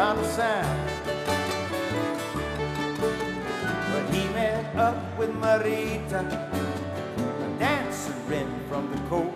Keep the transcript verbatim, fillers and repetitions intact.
not a sound. But he met up with Marita, a dancer in from the coast.